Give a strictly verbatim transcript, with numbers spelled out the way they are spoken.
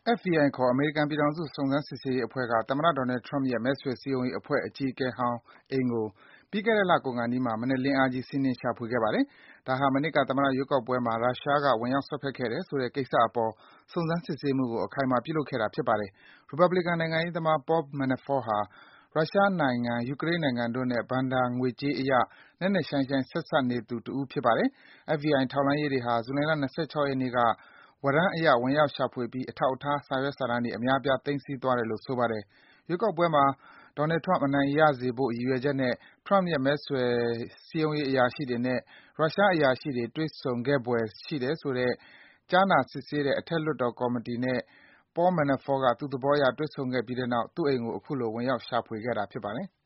F B I ခေါ် အမေရိကန်ပြည်ထောင်စု စုံစမ်းစစ်ဆေးရေးအဖွဲ့က သမ္မတ Donald Trump ရဲ့ မဲဆွယ်စည်းရုံးရေးအဖွဲ့ အကြီးအကဲဟောင်းအိမ်ကို ပြီးခဲ့တဲ့ လကုန်ခါနီးမှာ မနက်လင်းအားကြီး စီးနင်း ရှာဖွေခဲ့ပါတယ်။ ဒါဟာ မနှစ်က သမ္မတရွေးကောက်ပွဲမှာ ရုရှားက ဝင်ရောက် စွက်ဖက်ခဲ့တယ်ဆိုတဲ့ ကိစ္စအပေါ် စုံစမ်းစစ်ဆေးမှုကို အခိုင်အမာ ပြုလုပ်ခဲ့တာ ဖြစ်ပါတယ်။ ရီပတ်ဘလီကန် နိုင်ငံရေးသမား Paul Manafort ဟာ ရုရှားနိုင်ငံ၊ ယူကရိန်းနိုင်ငံတို့နဲ့ ဘဏ္ဍာငွေကြေးအရ နက်နက်ရှိုင်းရှိုင်း ဆက်စပ်နေသူတဦး ဖြစ်ပါတယ်။ F B I ထောက်လှမ်းရေးတွေဟာ ဇူလိုင်လ ၂၆ ရက်နေ့က ဝရမ်းအရ ဝင်ရောက်ရှာဖွေပြီး အထောက်အထား စာရွက်စာတမ်းတွေ အများအပြား သိမ်းဆည်းသွားတယ်လို့ ဆိုပါတယ်။ ရွေးကောက်ပွဲမှာ Donald Trump အနိုင်ရစေဖို့ ရည်ရွယ်ချက်နဲ့ Trump ရဲ့ မဲဆွယ်စည်းရုံးရေး အရာရှိတွေနဲ့ ရုရှားအရာရှိတွေ တွေ့ဆုံခဲ့ဖွယ် ရှိတယ်ဆိုတဲ့ ကြားနာစစ်ဆေးတဲ့ အထက်လွှတ်တော်ကော်မီတီနဲ့ Paul Manafort က သူ့သဘောအရ တွေ့ဆုံခဲ့ပြီးတဲ့နောက် သူ့အိမ်ကို အခုလို ဝင်ရောက် ရှာဖွေခဲ့တာ ဖြစ်ပါတယ်